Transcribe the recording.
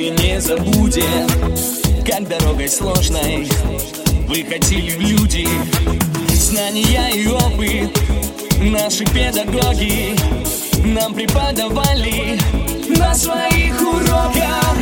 моменты не забудем, как дорогой сложной выходили в люди. Знания и опыт наши педагоги нам преподавали на своих уроках.